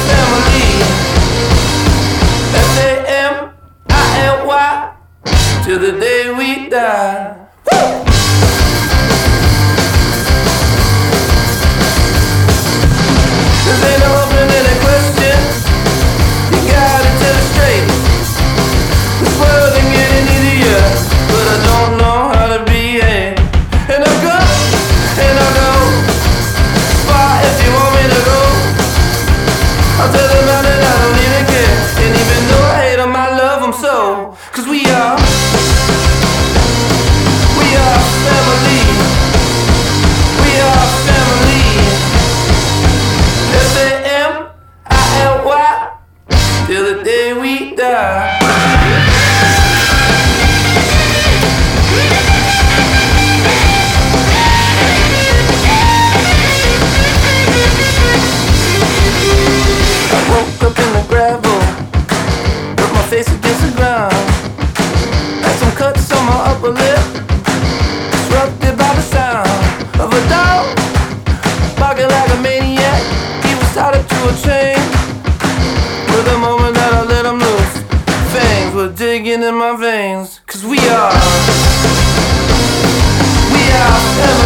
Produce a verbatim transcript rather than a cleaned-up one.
family. F A M I L Y till the day we die. Woo! Cause ain't no opening any question. You gotta tell it straight. This world ain't getting easier, but I don't know how to behave. And I go, and I go far if you want me to go. I'll tell them now that I don't even care. And even though I hate them, I love them so. Cause we are, we are family. We are family. F A M I L Y till the day we die. I woke up in the gravel, put my face against the ground. Had some cuts on my upper lip, disrupted by the sound of a dog barking like a maniac. He was tied up to a chain. With the moment that I let him loose, fangs were digging in my veins. Cause we are, we are